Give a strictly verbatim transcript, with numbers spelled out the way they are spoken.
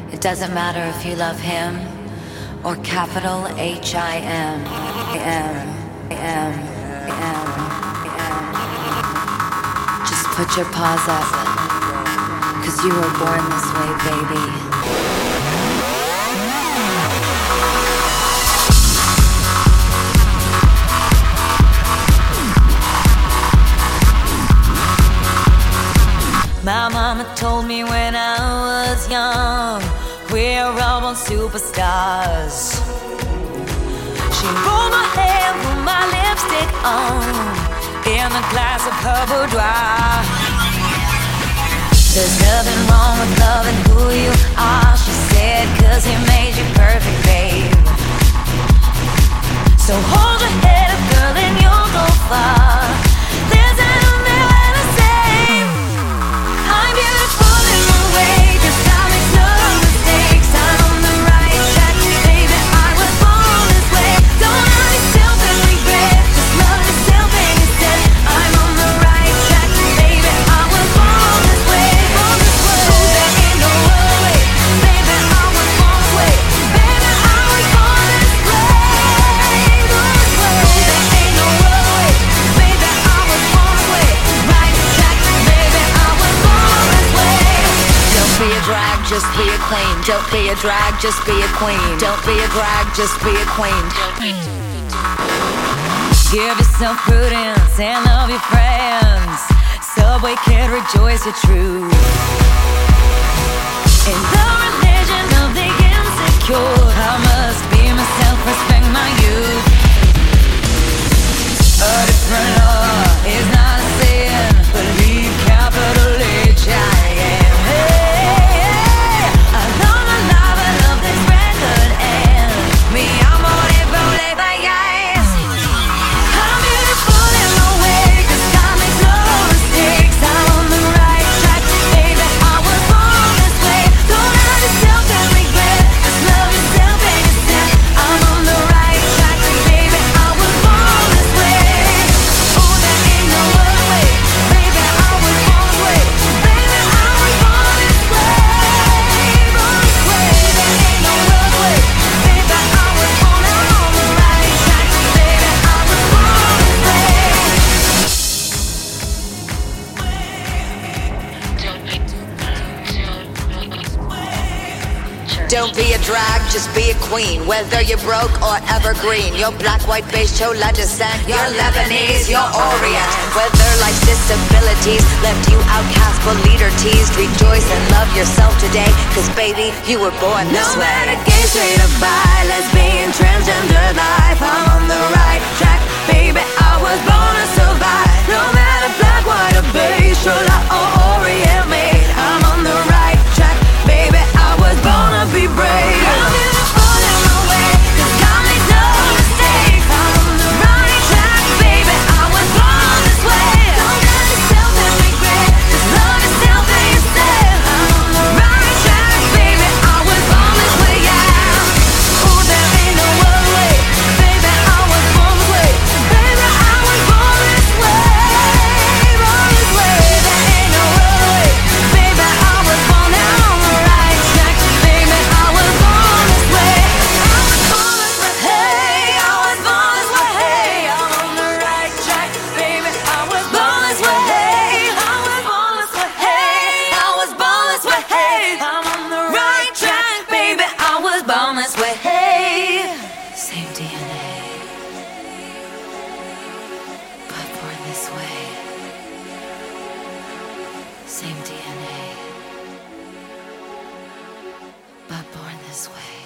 It doesn't matter if you love him or capital H I M. M, M, M, M. Just put your paws up, 'cause you were born this way, baby. My mama told me when I was young, we're all born superstars. She rolled my hair, put my lipstick on, in a glass of her boudoir. There's nothing wrong with loving who you are, she said, 'cause he made you perfect, babe. So hold your head up, girl, and you'll go far. There's nothing there to say. I'm beautiful in my way, 'cause I make no mistakes. I'm on the right track, baby, I was born this way. Don't hurt yourself and regret, just love yourself and instead. I'm on the right track, baby, I was born this way. Born this way. Oh, there ain't no other way, baby, I was born this way. Baby, I was born this way. Born this way. Oh, there ain't no other way, baby, I was born this way. Right track, baby, I was born this way. Don't be a drag, just be a queen. Don't be a drag, just be a queen. Don't be a drag, just be a queen. Give yourself prudence and love your friends. Subway kid, rejoice your truth. In the religion of the insecure, I must be myself, respect my youth. A different law is not a sin. Believe capital H I M. Hey, hey, I love my life, I love this record, and me, I'm on it, rolling by eyes. I'm beautiful in my way, 'cause God makes no mistakes. I'm on the right track, baby, I was born this way. Don't hurt yourself and regret, just love yourself and instead. I'm on the right track, baby, I was born this way. Oh, there ain't no other way, baby, I was born this way. Baby, I was born this way. Born this way. There ain't no other way, baby, I was born. I'm on the right track, baby, I was born this way. Don't be a drag, just be a queen. Whether you're broke or evergreen, you're black, white, beige, chola descent, you're Lebanese, you're Orient. Whether life's disabilities left you outcast but leader teased, rejoice and love yourself today, 'cause baby, you were born this way. No matter gay, straight or bi, lesbian, transgender life, I'm on the right track, baby, I was born to survive. No matter black, white or beige, chola or Orient made, I'm on the right track, baby, I was born to be brave. I'm beautiful in my way, 'cause God makes no mistakes. I'm on the right track, baby, I was born this way. Don't hurt yourself and regret, just love yourself and instead. I'm on the right track, baby, I was born this way, yeah. Oh, there ain't no other way, baby, I was born this way. Baby, I was born this way. Born this way. There ain't no other way, baby, I was born. I'm on the right track, baby, I was born this way. I was born this way. Hey, I was born this way. Hey, I'm on the right track, baby, I was born this way. Hey, I was born this way. Hey, I was born this way. Hey, I'm on the right track, baby, I was born this way. Hey, same D N A, but born this way. Same D N A, but born this way.